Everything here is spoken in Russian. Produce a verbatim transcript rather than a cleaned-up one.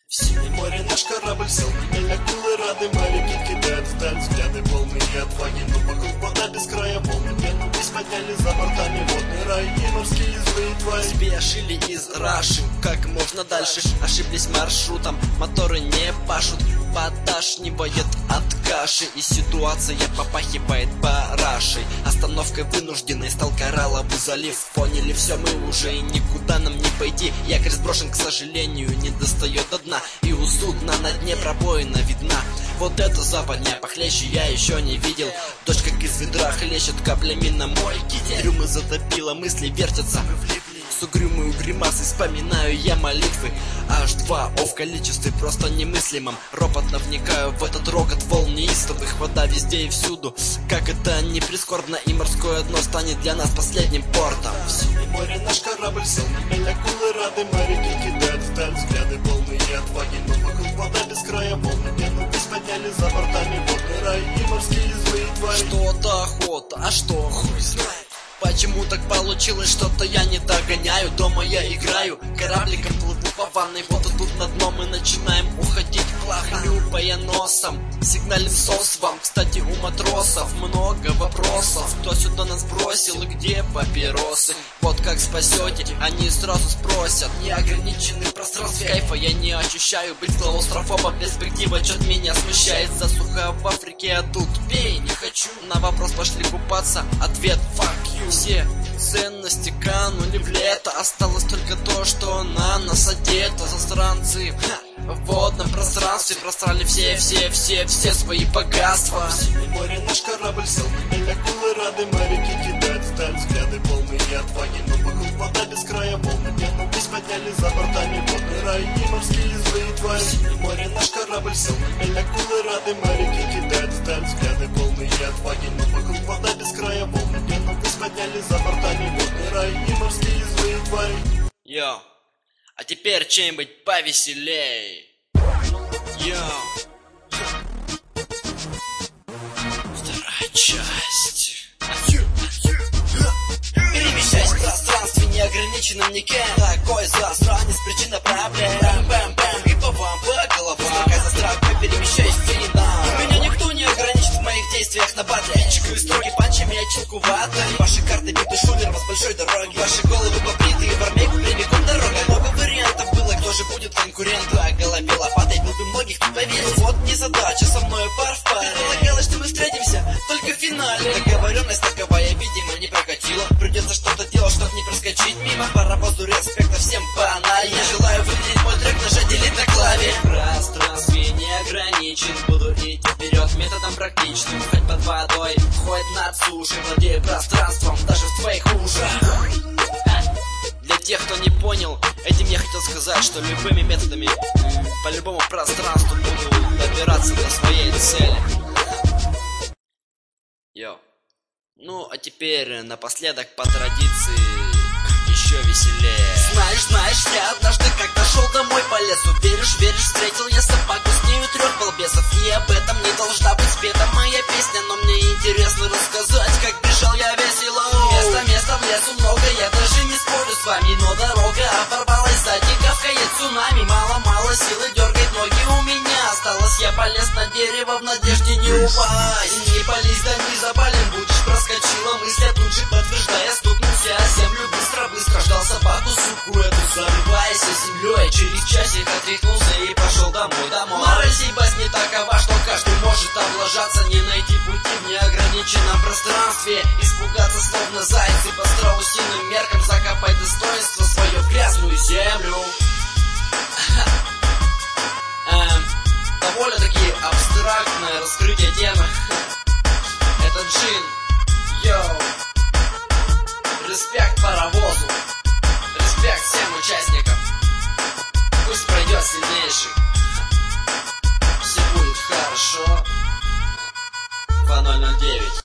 В синем море наш корабль сел на мель, акулы рады, моряки кидают вдаль взгляды полные отваги, но вокруг вода без края, волны пену весь подняли за бортами водный рай и морские злые твари. Спешили из Раши, как можно дальше, ошиблись маршрутом, моторы не пашут, подашнивает от каши, и ситуация попахивает парашей. Остановкой вынужденной стал коралловый залив. Поняли все мы уже, и никуда нам не пойти. Якорь сброшен, к сожалению, не достает до дна, и у судна на дне пробоина видна. Вот эту западня похлеще я еще не видел. Дождь как из ведра хлещет каплями на мой китель. Рюмы затопило, мысли вертятся. С угрюмой гримасой вспоминаю я молитвы. аш два о в количестве просто немыслимом. Ропотно вникаю в этот рокот волн неистовых. Вода везде и всюду, как это не прискорбно, и морское дно станет для нас последним портом. В синем море наш корабль сел на мель, акулы рады, моряки кидают вдаль взгляды полные отваги, но вокруг вода без края, волны пену весь подняли за бортами водный рай и морские злые твари. Что-то охота, а что хуй знает. Почему так получилось, что-то я не догоняю. Дома я играю, корабликом плыву по ванной. Вот и тут на дно мы начинаем уходить плавно. Хлюпая носом, сигналим сос вам. Кстати, у матросов много вопросов. Кто сюда нас бросил и где папиросы? Вот как спасете, они сразу спросят. Неограниченный пространство, кайфа я не ощущаю. Быть клаустрофобом, перспектива чё-то меня смущает. Засуха в Африке, а тут пей не хочу. На вопрос пошли купаться, ответ fuck you. Все ценности канули в лето, осталось только то, что на нас одето. Засранцы в водном пространстве просрали все-все-все-все свои богатства. В синем море наш корабль сел на мель, акулы рады, моряки кидают вдаль взгляды полные отваги, но вокруг вода без края, волны пену весь подняли за бортами водный рай и морские злые твари. В синем море наш корабль сел на мель, акулы рады, моряки кидают вдаль взгляды полные отваги, но вокруг вода без края, волны пену весь подняли за бортами водный рай и морские злые твари. Йо, а теперь чем-нибудь повеселей. Йо. Вторая часть. Перемещаясь в пространстве неограниченном никем. Такой засранец, причина проблем. Бэм-бэм-бэм, и по вам по головам. Какая застрахка, перемещаюсь в финал. Меня никто не ограничит в моих действиях на батле. Чикаю строки панчами, я читку-ватой. Ваши карты биты шулером с большой дороги. Ваши головы побритые в армейку прямиком дорога. Много вариантов было, кто же будет конкурентом. О голове лопатой был бы многих не поверил. Вот не задача, со мной пар в паре. Предполагалось, что мы встретимся только в финале. Договоренность таковая, видимо, не прокатила. Придется что-то делать, чтобы не проскочить мимо. Паровозу респекта всем банально. Я желаю выделить мой трек, нажать делить на клаве. Пространстве не ограничен, буду идти вперед методом практичным. Хоть под водой, хоть над сушей, владею пространством, даже в твоих ушах. Для тех, кто не понял, этим я хотел сказать, что любыми методами по любому пространству буду добираться до своей цели. Йо. Ну, а теперь напоследок по традиции еще веселее. Знаешь, знаешь, я однажды, когда шел домой по лесу, веришь, веришь, встретил я собаку, с нею трех балбесов. И об этом не должна быть спета моя песня, но мне интересно рассказать, как бежал я весело. Место, место в лесу много, я даже не спорю с вами, но дорога оборвалась, сзади гавкает цунами. Мало-мало силы дергает ноги у меня осталось, я полез на дерево в надежде не упасть. Не пались, да не запален будешь, проскочила мысль, я тут же подтверждая, стукнулся о землю быстро-быстро, ждал собаку, суку эту, зарываясь землей. Через часик отряхнулся и пошел домой, домой. Мораль сей басни такова, что каждый может облажаться, не найти пути в неограниченном пространстве, испугаться словно заяц и по страусиным меркам закопать достоинство свое в грязную землю. Эм, довольно-таки абстрактное раскрытие темы. Это Джин. Йоу. Респект паровозу. Респект всем участникам. Пусть пройдет сильнейший. Все будет хорошо.